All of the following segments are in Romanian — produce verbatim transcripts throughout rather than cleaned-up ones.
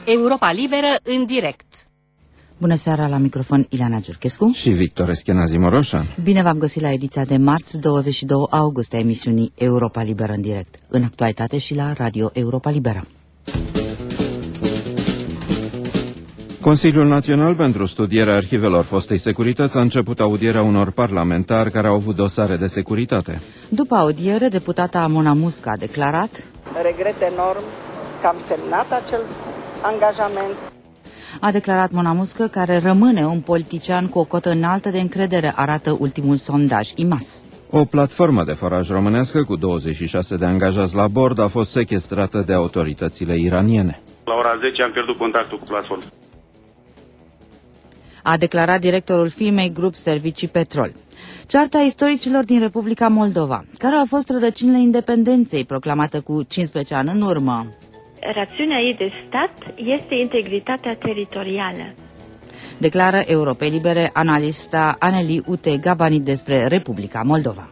Europa Liberă în direct. Bună seara, la microfon Ileana Giurchescu și Victor Eschenazi Moroșan. Bine v-am găsit la ediția de marți, douăzeci și doi august, a emisiunii Europa Liberă în direct, în actualitate și la Radio Europa Liberă. Consiliul Național pentru Studierea Arhivelor Fostei Securități a început audierea unor parlamentari care au avut dosare de securitate. După audiere, deputata Mona Musca a declarat: regret enorm că am semnat acel angajament. A declarat Mona Musca, care rămâne un politician cu o cotă înaltă de încredere, arată ultimul sondaj I M A S. O platformă de foraj românească cu douăzeci și șase de angajați la bord a fost sechestrată de autoritățile iraniene. La ora zece am pierdut contactul cu platforma. A declarat directorul firmei Grup Servicii Petrol. Cearta istoricilor din Republica Moldova, care a fost rădăcinile independenței proclamată cu cincisprezece ani în urmă. Rațiunea ei de stat este integritatea teritorială. Declară Europei Libere analista Aneli Ute Gabani despre Republica Moldova.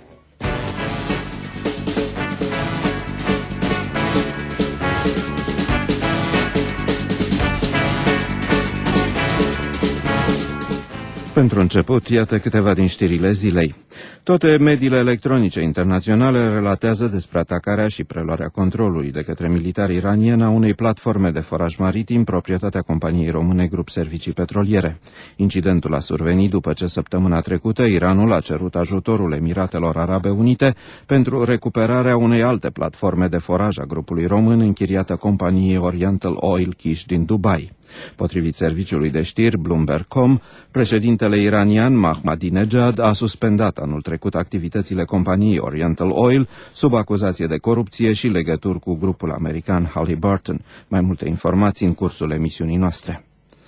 Pentru început, iată câteva din știrile zilei. Toate mediile electronice internaționale relatează despre atacarea și preluarea controlului de către militari iranieni a unei platforme de foraj maritim, proprietatea companiei române Grup Servicii Petroliere. Incidentul a survenit după ce săptămâna trecută Iranul a cerut ajutorul Emiratelor Arabe Unite pentru recuperarea unei alte platforme de foraj a grupului român închiriată companiei Oriental Oil Kish din Dubai. Potrivit serviciului de știri Bloomberg punct com, președintele iranian Ahmadinejad a suspendat anul trecut activitățile companiei Oriental Oil sub acuzație de corupție și legături cu grupul american Halliburton. Mai multe informații în cursul emisiunii noastre.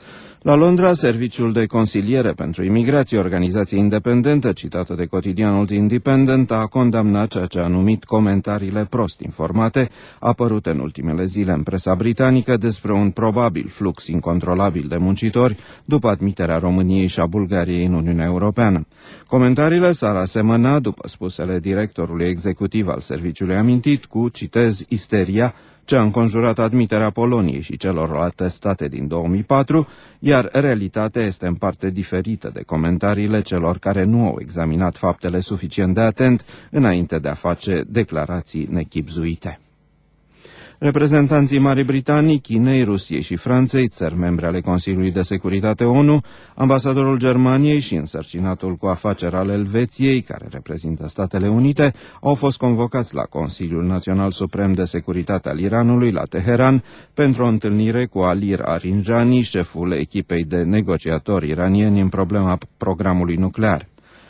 La Londra, Serviciul de Consiliere pentru Imigrație, organizație independentă citată de cotidianul The Independent, a condamnat ceea ce a numit comentariile prost informate apărute în ultimele zile în presa britanică despre un probabil flux incontrolabil de muncitori după admiterea României și a Bulgariei în Uniunea Europeană. Comentariile s-ar asemăna, după spusele directorului executiv al serviciului amintit, cu, citez, isteria ce a înconjurat admiterea Poloniei și celorlalte state din două mii patru, iar realitatea este în parte diferită de comentariile celor care nu au examinat faptele suficient de atent înainte de a face declarații nechibzuite. Reprezentanții Marii Britanii, Chinei, Rusiei și Franței, țări membre ale Consiliului de Securitate ONU, ambasadorul Germaniei și însărcinatul cu afaceri al Elveției, care reprezintă Statele Unite, au fost convocați la Consiliul Național Suprem de Securitate al Iranului, la Teheran, pentru o întâlnire cu Alir Arinjani, șeful echipei de negociatori iranieni în problema programului nuclear.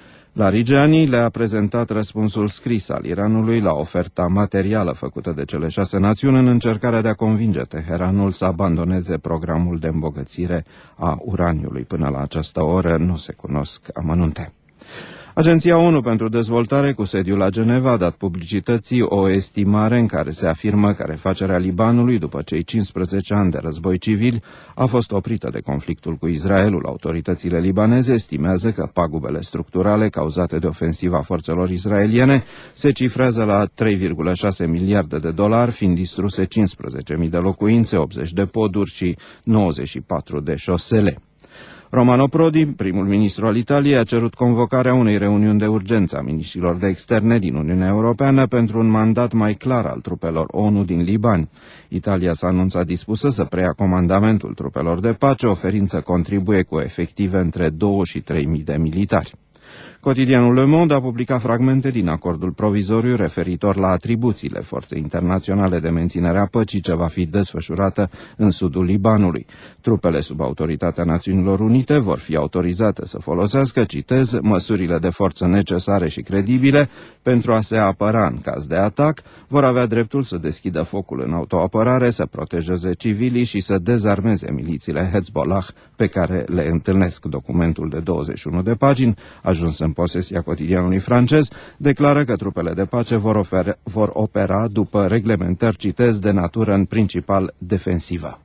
Larijani le-a prezentat răspunsul scris al Iranului la oferta materială făcută de cele șase națiuni în încercarea de a convinge Teheranul să abandoneze programul de îmbogățire a uraniului. Până la această oră nu se cunosc amănunte. Agenția ONU pentru Dezvoltare, cu sediul la Geneva, a dat publicității o estimare în care se afirmă că refacerea Libanului, după cei cincisprezece ani de război civil, a fost oprită de conflictul cu Israelul. Autoritățile libaneze estimează că pagubele structurale cauzate de ofensiva forțelor israeliene se cifrează la trei virgulă șase miliarde de dolari, fiind distruse cincisprezece mii de locuințe, optzeci de poduri și nouăzeci și patru de șosele. Romano Prodi, primul ministru al Italiei, a cerut convocarea unei reuniuni de urgență a miniștrilor de externe din Uniunea Europeană pentru un mandat mai clar al trupelor ONU din Liban. Italia s-a anunțat dispusă să preia comandamentul trupelor de pace, oferind să contribuie cu efective între două și trei mii de militari. Cotidianul Le Monde a publicat fragmente din acordul provizoriu referitor la atribuțiile Forței Internaționale de Menținere a Păcii ce va fi desfășurată în sudul Libanului. Trupele sub autoritatea Națiunilor Unite vor fi autorizate să folosească, citez, măsurile de forță necesare și credibile pentru a se apăra în caz de atac, vor avea dreptul să deschidă focul în autoapărare, să protejeze civilii și să dezarmeze milițiile Hezbollah pe care le întâlnesc. Documentul de douăzeci și unu de pagini, ajuns în posesia cotidianului francez, declară că trupele de pace vor opera, vor opera după reglementări, citez, de natură în principal defensivă.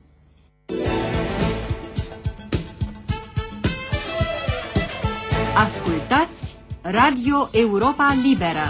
Ascultați Radio Europa Liberă.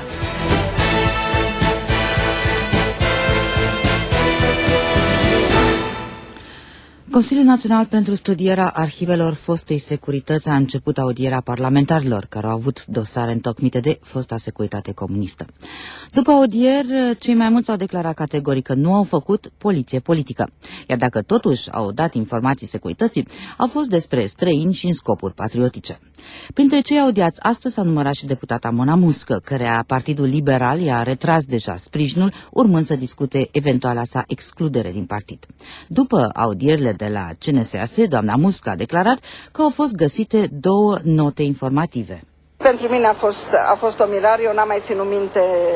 Consiliul Național pentru Studierea Arhivelor Fostei Securități a început audierea parlamentarilor care au avut dosare întocmite de fosta securitate comunistă. După audier, cei mai mulți au declarat categoric că nu au făcut poliție politică, iar dacă totuși au dat informații securității, au fost despre străini și în scopuri patriotice. Printre cei audiați astăzi s-a numărat și deputata Mona Muscă, căreia Partidul Liberal i-a retras deja sprijinul, urmând să discute eventuala sa excludere din partid. După audierile de la C N S A S, doamna Muscă a declarat că au fost găsite două note informative. Pentru mine a fost, a fost o mirare, eu n-am mai ținut minte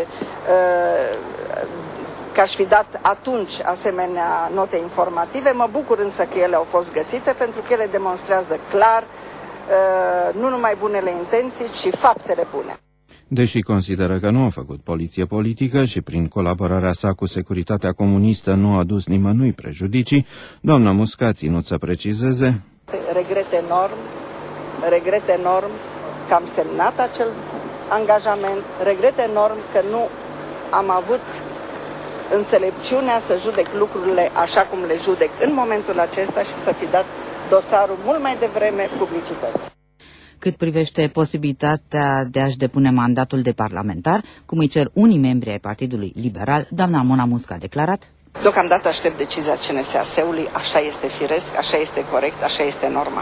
uh, că aș fi dat atunci asemenea note informative. Mă bucur însă că ele au fost găsite, pentru că ele demonstrează clar uh, nu numai bunele intenții, ci faptele bune. Deși consideră că nu a făcut poliție politică și prin colaborarea sa cu securitatea comunistă nu a adus nimănui prejudicii, doamna Muscă a ținut să precizeze: Regret enorm, regret enorm că am semnat acel angajament, regret enorm că nu am avut înțelepciunea să judec lucrurile așa cum le judec în momentul acesta și să fi dat dosarul mult mai devreme publicității. Cât privește posibilitatea de a-și depune mandatul de parlamentar, cum îi cer unii membri ai Partidului Liberal, doamna Mona Muscă a declarat: Deocamdată aștept decizia C N S A S-ului, așa este firesc, așa este corect, așa este normal.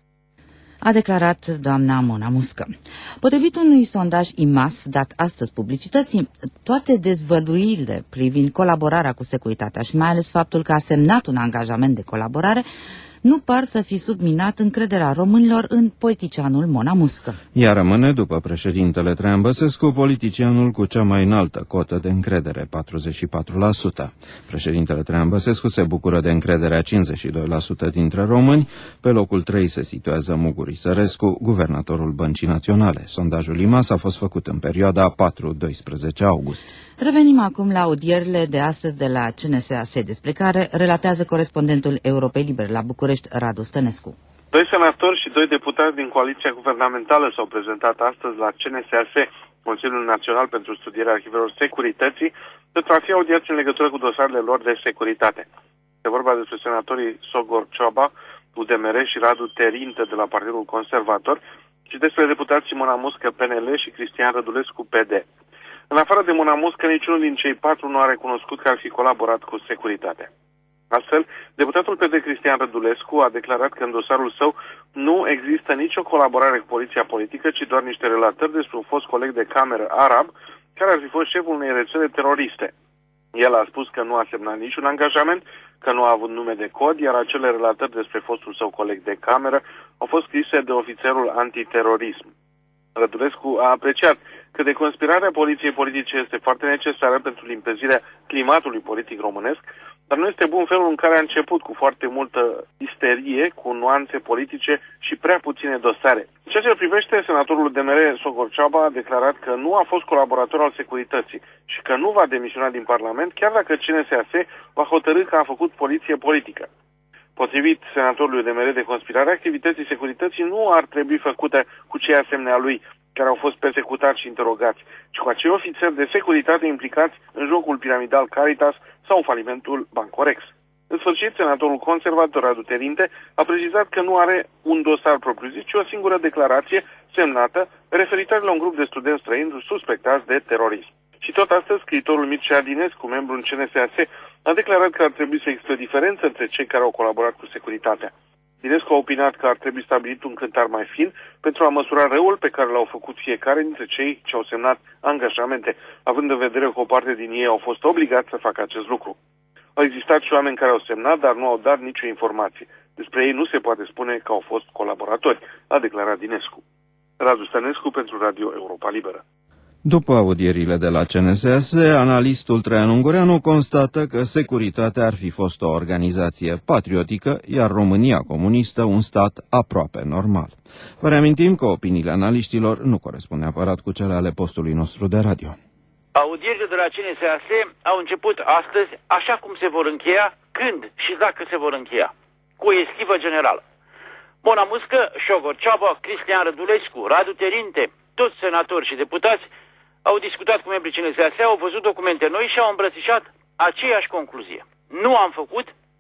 A declarat doamna Mona Muscă. Potrivit unui sondaj I M A S dat astăzi publicității, toate dezvăluirile privind colaborarea cu securitatea și mai ales faptul că a semnat un angajament de colaborare nu par să fi subminat încrederea românilor în politicianul Mona Muscă. Ea rămâne, după președintele Traian Băsescu, politicianul cu cea mai înaltă cotă de încredere, patruzeci și patru la sută. Președintele Traian Băsescu se bucură de încrederea cincizeci și doi la sută dintre români. Pe locul trei se situează Muguri Sărescu, guvernatorul Băncii Naționale. Sondajul I M A S a fost făcut în perioada patru doisprezece august. Revenim acum la audierile de astăzi de la C N S A S, despre care relatează corespondentul Europei Libere la București, Radu Stănescu. Doi senatori și doi deputați din coaliția guvernamentală s-au prezentat astăzi la C N S A S, Consiliul Național pentru Studierea Arhivelor Securității, pentru a fi audiați în legătură cu dosarele lor de securitate. Se vorba despre senatorii Sogor Cioaba, U D M R și Radu Terinte de la Partidul Conservator și despre deputații Mona Muscă, P N L și Cristian Rădulescu, P D. În afară de Mona Muscă, niciunul din cei patru nu a recunoscut că ar fi colaborat cu securitatea. Astfel, deputatul P D Cristian Rădulescu a declarat că în dosarul său nu există nicio colaborare cu poliția politică, ci doar niște relatări despre un fost coleg de cameră arab care ar fi fost șeful unei rețele teroriste. El a spus că nu a semnat niciun angajament, că nu a avut nume de cod, iar acele relatări despre fostul său coleg de cameră au fost scrise de ofițerul antiterorism. Rădulescu a apreciat că deconspirarea poliției politice este foarte necesară pentru limpezirea climatului politic românesc, dar nu este bun felul în care a început cu foarte multă isterie, cu nuanțe politice și prea puține dosare. În ceea ce privește, senatorul D M R Sogor Cioaba a declarat că nu a fost colaborator al securității și că nu va demisiona din Parlament, chiar dacă C N S A S va hotărî că a făcut poliție politică. Potrivit senatorului D M R de conspirare, activității securității nu ar trebui făcute cu cei asemenea lui, care au fost persecutați și interogați, ci cu acei ofițeri de securitate implicați în jocul piramidal Caritas sau în falimentul Bancorex. În sfârșit, senatorul conservator Radu Terinte a precizat că nu are un dosar propriu-zis, ci o singură declarație semnată referitoare la un grup de studenți străini suspectați de terorism. Și tot astăzi, scriitorul Mircea Dinescu, membru în C N S A S, a declarat că ar trebui să existe o diferență între cei care au colaborat cu securitatea. Dinescu a opinat că ar trebui stabilit un cântar mai fin pentru a măsura răul pe care l-au făcut fiecare dintre cei ce au semnat angajamente, având în vedere că o parte din ei au fost obligați să facă acest lucru. Au existat și oameni care au semnat, dar nu au dat nicio informație. Despre ei nu se poate spune că au fost colaboratori, a declarat Dinescu. Radu Stănescu pentru Radio Europa Liberă. După audierile de la C N S A S, analistul Traian Ungureanu constată că securitatea ar fi fost o organizație patriotică, iar România comunistă un stat aproape normal. Vă reamintim că opiniile analiștilor nu corespund neapărat cu cele ale postului nostru de radio. Audierile de la C N S A S au început astăzi, așa cum se vor încheia, când și dacă se vor încheia, cu o eschivă generală. Mona Muscă, Sogor Cioaba, Cristian Rădulescu, Radu Terinte, toți senatori și deputați au discutat cu membrii C N S A S, au văzut documente noi și au îmbrățișat aceeași concluzie. Nu am făcut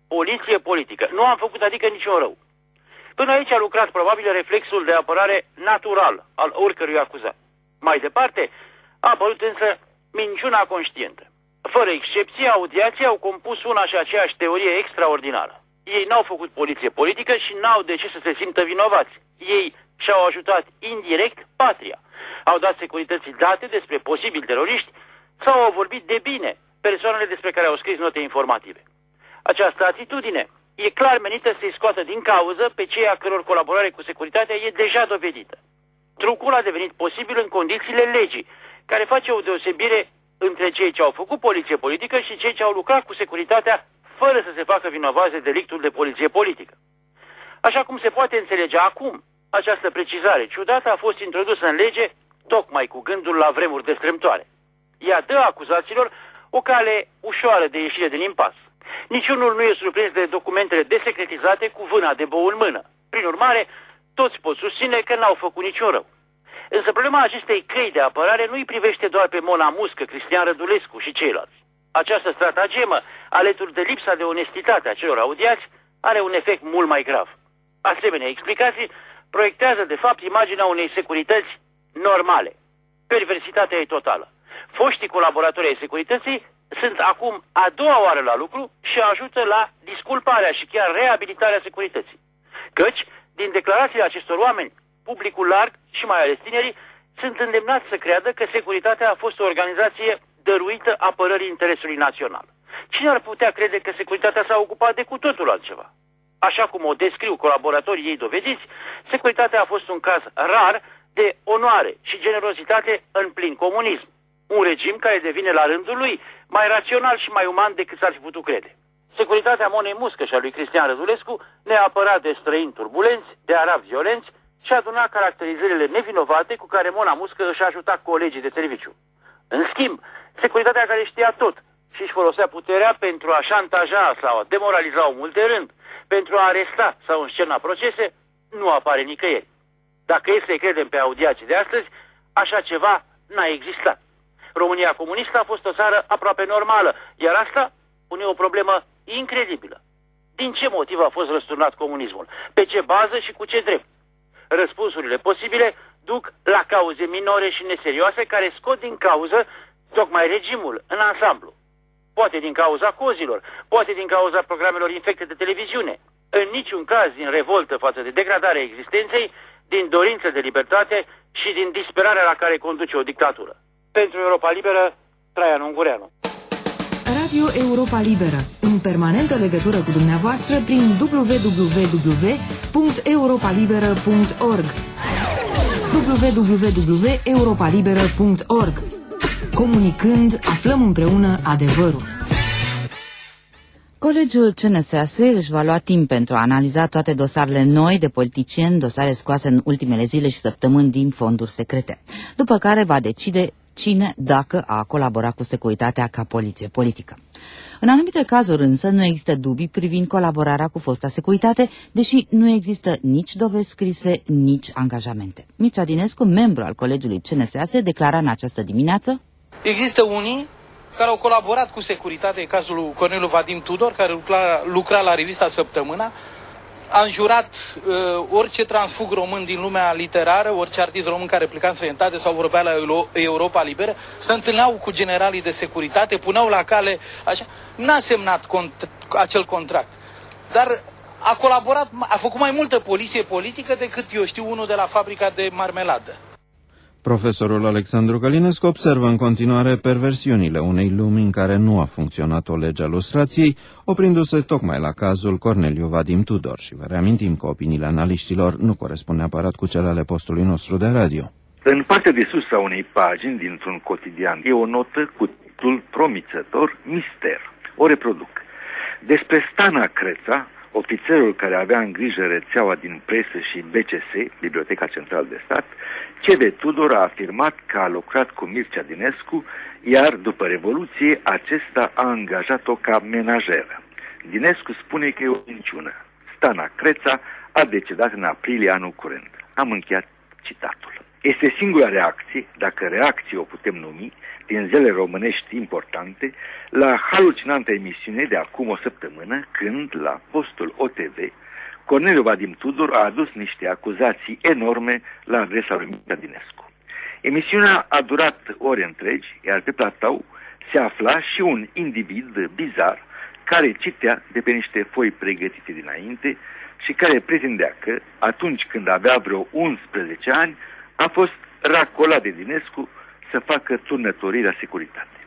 poliție politică. Nu am făcut adică niciun rău. Până aici a lucrat probabil reflexul de apărare natural al oricărui acuzat. Mai departe, a apărut însă minciuna conștientă. Fără excepție, audiații au compus una și aceeași teorie extraordinară. Ei n-au făcut poliție politică și n-au de ce să se simtă vinovați. Ei și-au ajutat indirect patria. Au dat securității date despre posibili teroriști sau au vorbit de bine persoanele despre care au scris note informative. Această atitudine e clar menită să-i scoată din cauză pe cei a căror colaborare cu securitatea e deja dovedită. Trucul a devenit posibil în condițiile legii, care face o deosebire între cei ce au făcut poliție politică și cei ce au lucrat cu securitatea fără să se facă vinovați de delictul de poliție politică. Așa cum se poate înțelege acum, această precizare ciudată a fost introdusă în lege tocmai cu gândul la vremuri destrămtoare. Ea dă acuzaților o cale ușoară de ieșire din impas. Niciunul nu e surprins de documentele desecretizate cu vâna de bou în mână. Prin urmare, toți pot susține că n-au făcut niciun rău. Însă problema acestei căi de apărare nu îi privește doar pe Mona Muscă, Cristian Rădulescu și ceilalți. Această stratagemă, alături de lipsa de onestitate a celor audiați, are un efect mult mai grav. Asemenea explicații proiectează de fapt imaginea unei securități normale. Perversitatea e totală. Foștii colaboratori ai securității sunt acum a doua oară la lucru și ajută la disculparea și chiar reabilitarea securității. Căci, din declarațiile acestor oameni, publicul larg și mai ales tinerii sunt îndemnați să creadă că securitatea a fost o organizație dăruită apărării interesului național. Cine ar putea crede că securitatea s-a ocupat de cu totul altceva? Așa cum o descriu colaboratorii ei dovediți, securitatea a fost un caz rar de onoare și generozitate în plin comunism. Un regim care devine la rândul lui mai rațional și mai uman decât s-ar fi putut crede. Securitatea Monei Muscă și a lui Cristian Rădulescu ne-a apărat de străini turbulenți, de arabi violenți și aduna caracterizările nevinovate cu care Mona Muscă își ajuta colegii de serviciu. În schimb, securitatea care știa tot și își folosea puterea pentru a șantaja sau a demoraliza omul de rând, pentru a aresta sau înscena procese, nu apare nicăieri. Dacă e să-i credem pe audiații de astăzi, așa ceva n-a existat. România comunistă a fost o țară aproape normală, iar asta pune o problemă incredibilă. Din ce motiv a fost răsturnat comunismul? Pe ce bază și cu ce drept? Răspunsurile posibile duc la cauze minore și neserioase care scot din cauză tocmai regimul în ansamblu. Poate din cauza cozilor, poate din cauza programelor infecte de televiziune. În niciun caz din revoltă față de degradarea existenței, din dorință de libertate și din disperarea la care conduce o dictatură. Pentru Europa Liberă, Traian Ungureanu. Radio Europa Liberă, în permanentă legătură cu dumneavoastră prin w w w punct europa liberă punct org w w w punct europa liberă punct org. Comunicând, aflăm împreună adevărul. Colegiul C N S A S își va lua timp pentru a analiza toate dosarele noi de politicieni, dosare scoase în ultimele zile și săptămâni din fonduri secrete, după care va decide cine, dacă a colaborat cu securitatea ca poliție politică. În anumite cazuri însă nu există dubii privind colaborarea cu fosta securitate, deși nu există nici dovezi scrise, nici angajamente. Mircea Dinescu, membru al Colegiului C N S A S, declara în această dimineață: există unii care au colaborat cu securitatea, în cazul lui Corneliu Vadim Tudor, care lucra, lucra la revista Săptămâna, a înjurat uh, orice transfug român din lumea literară, orice artist român care pleca în străinătate sau vorbea la Europa Liberă, se întâlneau cu generalii de securitate, puneau la cale, așa. N-a semnat cont acel contract, dar a colaborat, a făcut mai multă poliție politică decât, eu știu, unul de la fabrica de marmeladă. Profesorul Alexandru Călinescu observă în continuare perversiunile unei lumi în care nu a funcționat o lege a lustrației, oprindu-se tocmai la cazul Corneliu Vadim Tudor. Și vă reamintim că opiniile analiștilor nu corespund neapărat cu cele ale postului nostru de radio. În partea de sus a unei pagini dintr-un cotidian e o notă cu titlul promițător Mister. O reproduc. Despre Stana Creța, ofițerul care avea în grijă rețeaua din presă și B C S, Biblioteca Centrală de Stat, C V Tudor a afirmat că a lucrat cu Mircea Dinescu, iar după Revoluție acesta a angajat-o ca menajeră. Dinescu spune că e o minciună. Stana Creța a decedat în aprilie anul curent. Am încheiat citatul. Este singura reacție, dacă reacție o putem numi, din zilele românești importante, la halucinanta emisiune de acum o săptămână, când, la postul O T V, Corneliu Vadim Tudor a adus niște acuzații enorme la adresa lui Mircea Dinescu. Emisiunea a durat ore întregi, iar pe platou se afla și un individ bizar care citea de pe niște foi pregătite dinainte și care pretindea că, atunci când avea vreo unsprezece ani, a fost racolat de Dinescu să facă turnătorii la securitate.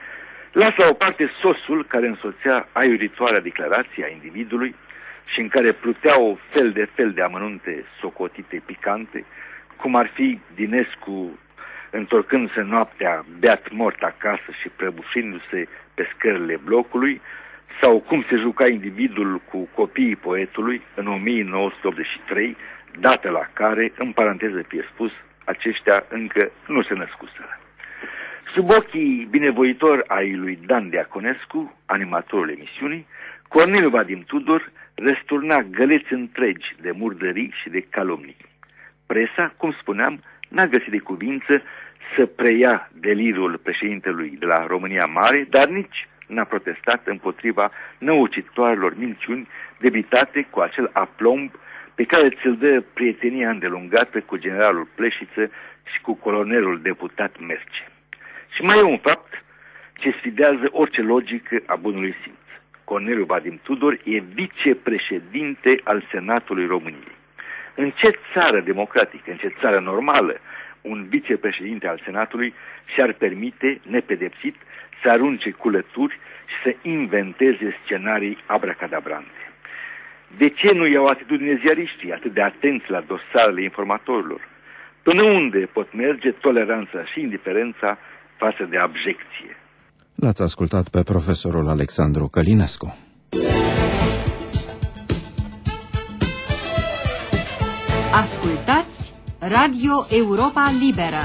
Las la o parte sosul care însoțea aiuritoarea declarație a individului și în care pluteau fel de fel de amănunte socotite picante, cum ar fi Dinescu întorcându-se noaptea beat mort acasă și prăbușindu-se pe scările blocului, sau cum se juca individul cu copiii poetului în o mie nouă sute optzeci și trei, dată la care, în paranteză fie spus, aceștia încă nu se născuseră. Sub ochii binevoitori ai lui Dan Diaconescu, animatorul emisiunii, Corneliu Vadim Tudor răsturna găleți întregi de murdării și de calomnii. Presa, cum spuneam, n-a găsit de cuvință să preia delirul președintelui de la România Mare, dar nici n-a protestat împotriva năucitoarelor minciuni debitate cu acel aplomb pe care ți-l dă prietenia îndelungată cu generalul Pleșiță și cu colonelul deputat Merce. Și mai e un fapt ce sfidează orice logică a bunului simț. Corneliu Vadim Tudor e vicepreședinte al Senatului României. În ce țară democratică, în ce țară normală, un vicepreședinte al Senatului și-ar permite, nepedepsit, să arunce culături și să inventeze scenarii abracadabrante? De ce nu iau atitudine ziariștii atât de atenți la dosarele informatorilor? Până unde pot merge toleranța și indiferența față de abjecție? L-ați ascultat pe profesorul Alexandru Călinescu. Ascultați Radio Europa Liberă.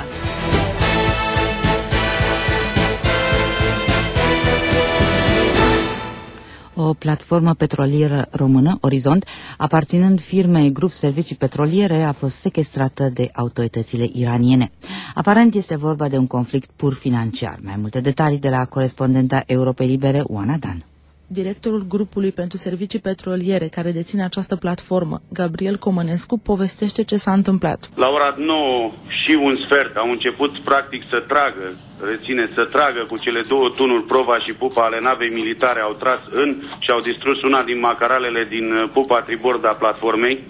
O platformă petrolieră română, Orizont, aparținând firmei Grup Servicii Petroliere, a fost sechestrată de autoritățile iraniene. Aparent este vorba de un conflict pur financiar. Mai multe detalii de la corespondenta Europei Libere, Oana Dan. Directorul grupului pentru servicii petroliere care deține această platformă, Gabriel Comănescu, povestește ce s-a întâmplat. La ora nouă și un sfert au început practic să tragă, reține, să tragă cu cele două tunuri Prova și Pupa ale navei militare, au tras în și au distrus una din macaralele din Pupa tribord a platformei.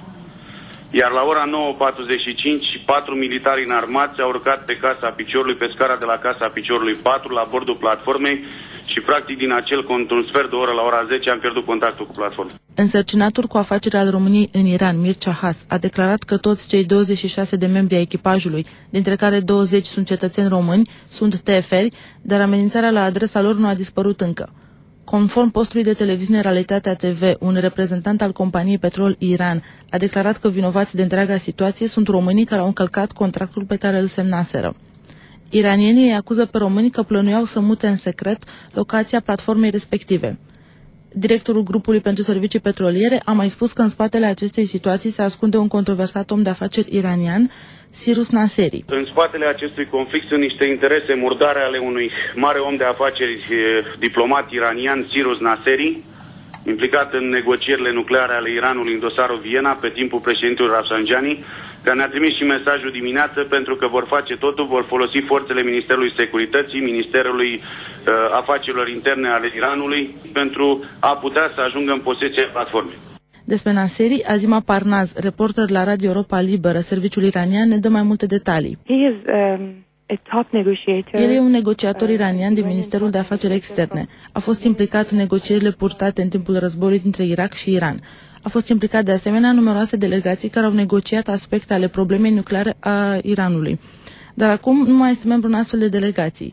Iar la ora nouă patruzeci și cinci, patru militari înarmați au urcat pe Casa Piciorului, pe scara de la Casa Piciorului patru, la bordul platformei și practic din acel cont, un sfert de oră la ora zece am pierdut contactul cu platforma. Însărcinatul cu afaceri al României în Iran, Mircea Has, a declarat că toți cei douăzeci și șase de membri ai echipajului, dintre care douăzeci sunt cetățeni români, sunt T F R, dar amenințarea la adresa lor nu a dispărut încă. Conform postului de televiziune Realitatea T V, un reprezentant al companiei Petrol Iran a declarat că vinovații de întreaga situație sunt românii care au încălcat contractul pe care îl semnaseră. Iranienii îi acuză pe români că plănuiau să mute în secret locația platformei respective. Directorul grupului pentru servicii petroliere a mai spus că în spatele acestei situații se ascunde un controversat om de afaceri iranian, Cyrus Naseri. În spatele acestui conflict sunt niște interese murdare ale unui mare om de afaceri, diplomat iranian, Cyrus Naseri, implicat în negocierile nucleare ale Iranului în dosarul Viena pe timpul președintelui Rafsanjani, care ne-a trimis și mesajul dimineață pentru că vor face totul, vor folosi forțele Ministerului Securității, Ministerului uh, Afacerilor Interne ale Iranului pentru a putea să ajungă în posesia platformei. Despre Naseri, Azima Parnaz, reporter la Radio Europa Liberă, serviciul iranian, ne dă mai multe detalii. He is, um... El e un negociator iranian din Ministerul de Afaceri Externe. A fost implicat în negocierile purtate în timpul războiului dintre Irak și Iran. A fost implicat de asemenea în numeroase delegații care au negociat aspecte ale problemei nucleare a Iranului. Dar acum nu mai este membru în astfel de delegații.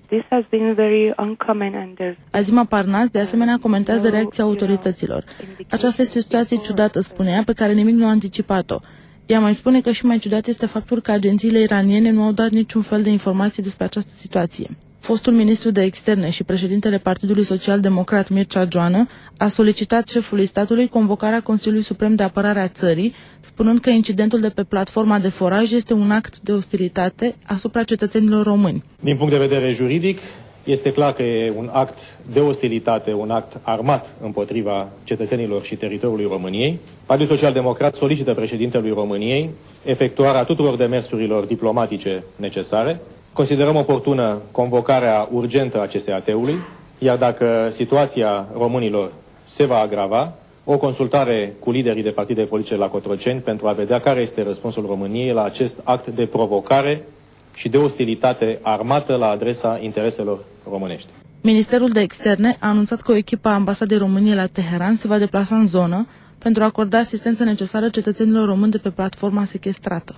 Azima Parnaz de asemenea comentează reacția autorităților. Aceasta este o situație ciudată, spunea, pe care nimic nu a anticipat-o. Ea mai spune că și mai ciudat este faptul că agențiile iraniene nu au dat niciun fel de informații despre această situație. Fostul ministru de externe și președintele Partidului Social-Democrat Mircea Joană a solicitat șefului statului convocarea Consiliului Suprem de Apărare a țării, spunând că incidentul de pe platforma de foraj este un act de ostilitate asupra cetățenilor români. Din punct de vedere juridic, este clar că e un act de ostilitate, un act armat împotriva cetățenilor și teritoriului României. Partidul Social-Democrat solicită președintelui României efectuarea tuturor demersurilor diplomatice necesare. Considerăm oportună convocarea urgentă a C S A T-ului, iar dacă situația românilor se va agrava, o consultare cu liderii de partide politice la Cotroceni pentru a vedea care este răspunsul României la acest act de provocare și de ostilitate armată la adresa intereselor românești. Ministerul de Externe a anunțat că o echipă a Ambasadei României la Teheran se va deplasa în zonă pentru a acorda asistență necesară cetățenilor români de pe platforma sechestrată.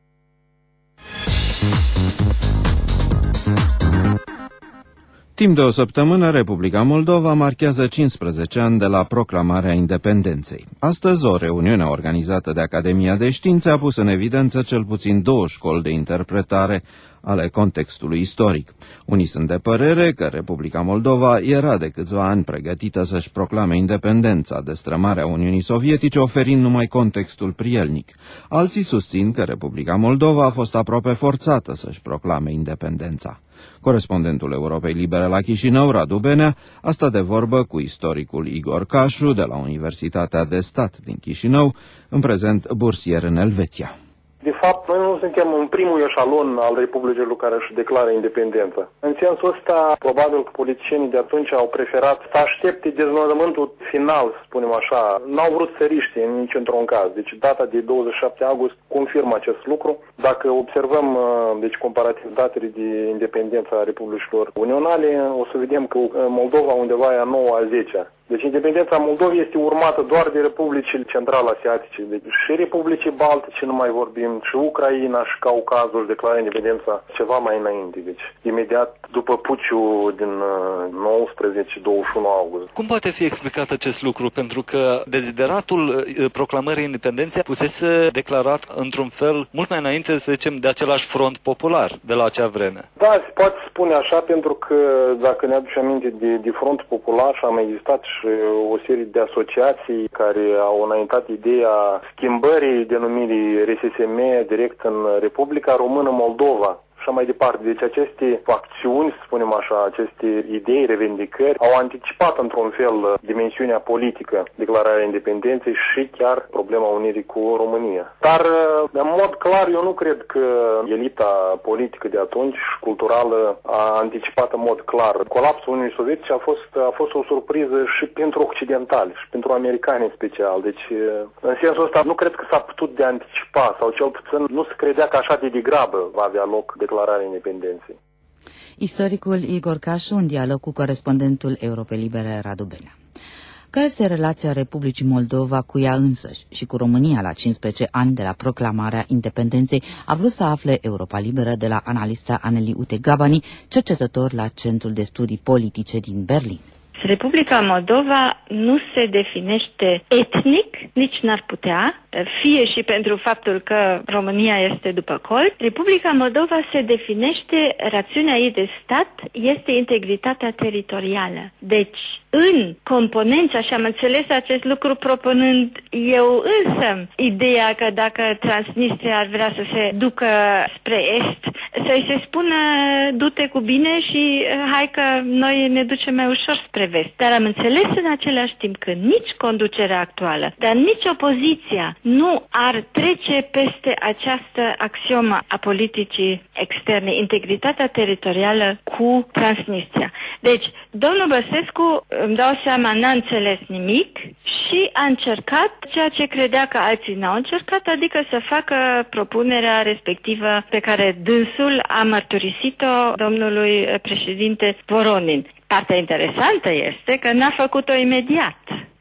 Timp de o săptămână, Republica Moldova marchează cincisprezece ani de la proclamarea independenței. Astăzi, o reuniune organizată de Academia de Științe a pus în evidență cel puțin două școli de interpretare ale contextului istoric. Unii sunt de părere că Republica Moldova era de câțiva ani pregătită să-și proclame independența, destrămarea Uniunii Sovietice, oferind numai contextul prielnic. Alții susțin că Republica Moldova a fost aproape forțată să-și proclame independența. Corespondentul Europei Libere la Chișinău, Radu Benea, a stat de vorbă cu istoricul Igor Cașu de la Universitatea de Stat din Chișinău, în prezent bursier în Elveția. De fapt, noi nu suntem în primul eșalon al republicilor care își declară independență. În sensul ăsta, probabil că politicienii de atunci au preferat să aștepte deznodământul final, să spunem așa. N-au vrut să riște nici într-un caz. Deci data de douăzeci și șapte august confirmă acest lucru. Dacă observăm deci, comparativ datele de independență a republicilor unionale, o să vedem că Moldova undeva e a noua, a zecea. Deci independența Moldovei este urmată doar de republicile central-asiatice. Deci și republicii baltice nu mai vorbim, și Ucraina și Caucazul declară independența ceva mai înainte. Deci imediat după puciul din nouăsprezece douăzeci și unu august. Cum poate fi explicat acest lucru? Pentru că dezideratul proclamării independenței fusese declarat într-un fel mult mai înainte, să zicem, de același front popular de la acea vreme. Da, se poate spune așa, pentru că dacă ne aduce aminte de, de front popular și a mai existat și o serie de asociații care au înaintat ideea schimbării denumirii R S S M direct în Republica Română Moldova. Așa mai departe. Deci aceste acțiuni, să spunem așa, aceste idei, revendicări, au anticipat într-un fel dimensiunea politică, declararea independenței și chiar problema unirii cu România. Dar, în mod clar, eu nu cred că elita politică de atunci și culturală a anticipat în mod clar. Colapsul Uniunii Sovietice a fost, a fost o surpriză și pentru occidentali, și pentru americani în special. Deci, în sensul ăsta, nu cred că s-a putut de anticipa, sau cel puțin nu se credea că așa de degrabă va avea loc declararea independenței. Istoricul Igor Cașu, în dialog cu corespondentul Europei Libere, Radu Benea. Care este relația Republicii Moldova cu ea însăși și cu România la cincisprezece ani de la proclamarea independenței, a vrut să afle Europa Liberă de la analista Aneli Utegabani, cercetător la Centrul de Studii Politice din Berlin. Republica Moldova nu se definește etnic, nici n-ar putea, fie și pentru faptul că România este după colț. Republica Moldova se definește, rațiunea ei de stat este integritatea teritorială. Deci, în componența, și am înțeles acest lucru propunând eu însă ideea că dacă Transnistria ar vrea să se ducă spre est, să-i se spună du-te cu bine și hai că noi ne ducem mai ușor spre vest. Dar am înțeles în același timp că nici conducerea actuală, dar nici opoziția nu ar trece peste această axiomă a politicii externe, integritatea teritorială cu Transnistria. Deci, domnul Băsescu, îmi dau seama, n-a înțeles nimic și a încercat ceea ce credea că alții n-au încercat, adică să facă propunerea respectivă pe care dânsul a mărturisit-o domnului președinte Voronin. Partea interesantă este că n-a făcut-o imediat.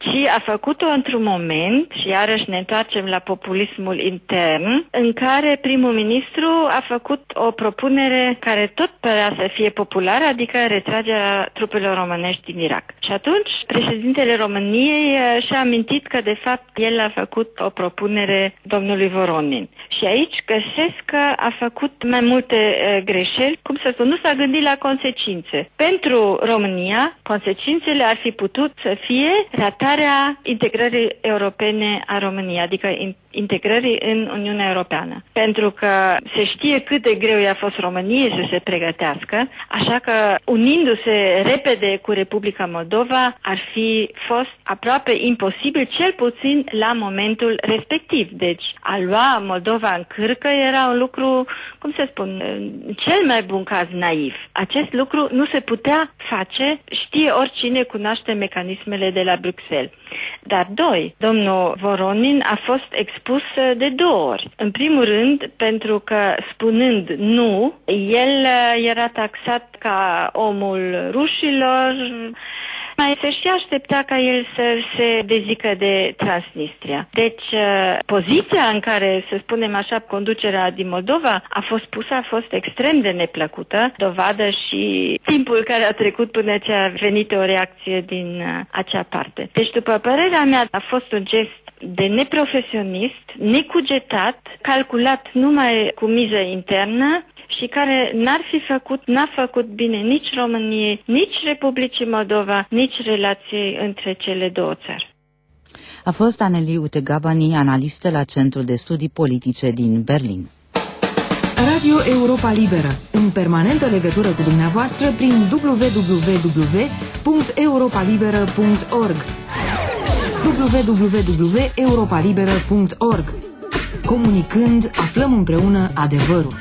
ci a făcut-o într-un moment, și iarăși ne întoarcem la populismul intern, în care primul ministru a făcut o propunere care tot părea să fie populară, adică retragerea trupelor românești din Irak. Și atunci președintele României și-a amintit că de fapt el a făcut o propunere domnului Voronin. Și aici găsesc că a făcut mai multe uh, greșeli, cum să spun, nu s-a gândit la consecințe. Pentru România, consecințele ar fi putut să fie ratarea integrării europene a României, adică in- integrării în Uniunea Europeană. Pentru că se știe cât de greu i-a fost României să se pregătească, așa că unindu-se repede cu Republica Moldova ar fi fost aproape imposibil, cel puțin la momentul respectiv. Deci a lua Moldova în cârcă era un lucru, cum să spun, în cel mai bun caz naiv. Acest lucru nu se putea face, știe oricine cunoaște mecanismele de la Bruxelles. Dar doi, domnul Voronin a fost expus de două ori. În primul rând, pentru că spunând nu, el era taxat ca omul rușilor, mai se și aștepta ca el să se dezică de Transnistria. Deci, poziția în care, să spunem așa, conducerea din Moldova a fost pusă, a fost extrem de neplăcută, dovadă și timpul care a trecut până ce a venit o reacție din acea parte. Deci, după părerea mea, a fost un gest de neprofesionist, necugetat, calculat numai cu miză internă și care n-ar fi făcut, n-a făcut bine nici României, nici Republicii Moldova, nici relației între cele două țări. A fost Aneli Utegabani, analistă la Centrul de Studii Politice din Berlin. Radio Europa Liberă, în permanentă legătură cu dumneavoastră prin w w w punct europa liberă punct org. w w w punct europa liberă punct org. Comunicând, aflăm împreună adevărul.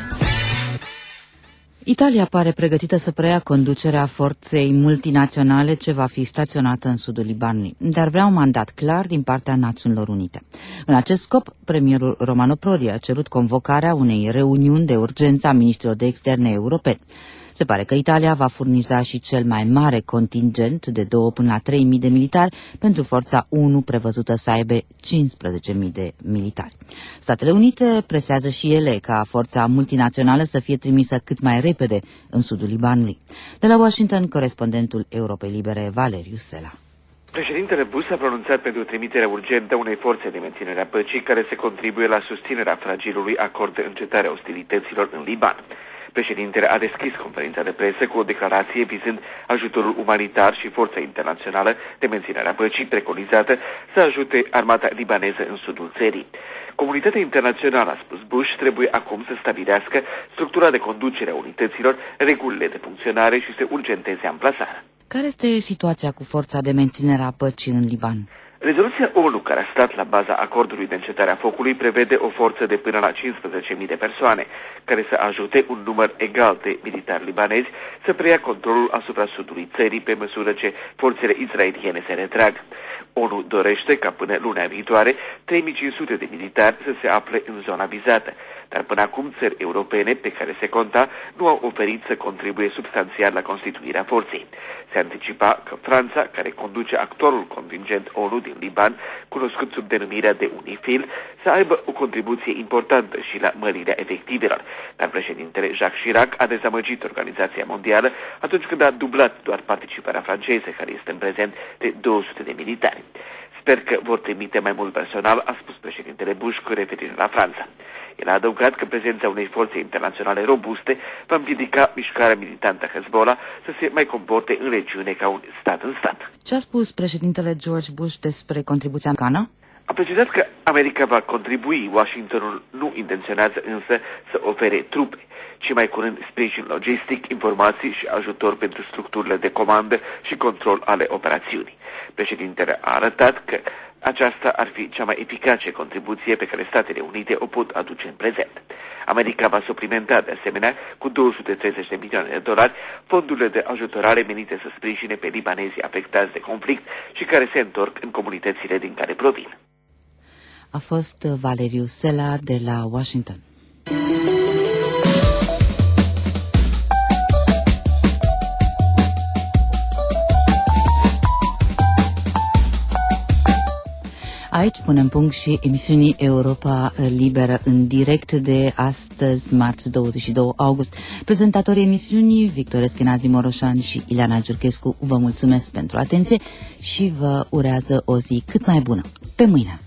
Italia pare pregătită să preia conducerea forței multinaționale ce va fi staționată în sudul Libanului, dar vrea un mandat clar din partea Națiunilor Unite. În acest scop, premierul Romano Prodi a cerut convocarea unei reuniuni de urgență a ministrilor de externe europeni. Se pare că Italia va furniza și cel mai mare contingent de două până la trei mii de militari pentru forța unu prevăzută să aibă cincisprezece mii de militari. Statele Unite presează și ele ca forța multinațională să fie trimisă cât mai repede în sudul Libanului. De la Washington, corespondentul Europei Libere, Valeriu Sela. Președintele Bush a pronunțat pentru trimiterea urgentă unei forțe de menținere a păcii care se contribuie la susținerea fragilului acord de încetare a ostilităților în Liban. Președintele a deschis conferința de presă cu o declarație vizând ajutorul umanitar și forța internațională de menținere a păcii preconizată să ajute armata libaneză în sudul țării. Comunitatea internațională, a spus Bush, trebuie acum să stabilească structura de conducere a unităților, regulile de funcționare și să urgenteze amplasarea. Care este situația cu forța de menținere a păcii în Liban? Rezoluția ONU care a stat la baza acordului de încetare a focului prevede o forță de până la cincisprezece mii de persoane, care să ajute un număr egal de militari libanezi să preia controlul asupra sudului țării pe măsură ce forțele israeliene se retrag. ONU dorește ca până luna viitoare trei mii cinci sute de militari să se afle în zona vizată, dar până acum țări europene pe care se conta nu au oferit să contribuie substanțial la constituirea forței. Se anticipa că Franța, care conduce actualul contingent ONU din Liban, cunoscut sub denumirea de UNIFIL, să aibă o contribuție importantă și la mărirea efectivelor, dar președintele Jacques Chirac a dezamăgit Organizația Mondială atunci când a dublat doar participarea franceză, care este în prezent de două sute de militari. Sper că vor trimite mai mult personal, a spus președintele Bush cu referire la Franța. El a adăugat că prezența unei forțe internaționale robuste va împiedica mișcarea militantă Hezbollah să se mai comporte în regiune ca un stat în stat. Ce a spus președintele George Bush despre contribuția americană? A precizat că America va contribui, Washingtonul nu intenționează însă să ofere trupe, ci mai curând sprijin logistic, informații și ajutor pentru structurile de comandă și control ale operațiunii. Președintele a arătat că aceasta ar fi cea mai eficace contribuție pe care Statele Unite o pot aduce în prezent. America va suplimenta de asemenea cu două sute treizeci de milioane de dolari fondurile de ajutorare menite să sprijine pe libanezii afectați de conflict și care se întorc în comunitățile din care provin. A fost Valeriu Sela de la Washington. punem punct și emisiunii Europa Liberă în direct de astăzi, marți douăzeci și doi august. Prezentatorii emisiunii, Victor Eschenazi Moroșan și Ileana Giurchescu, vă mulțumesc pentru atenție și vă urează o zi cât mai bună. Pe mâine!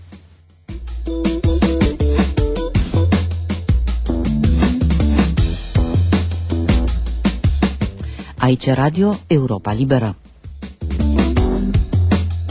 Aici Radio Europa Liberă.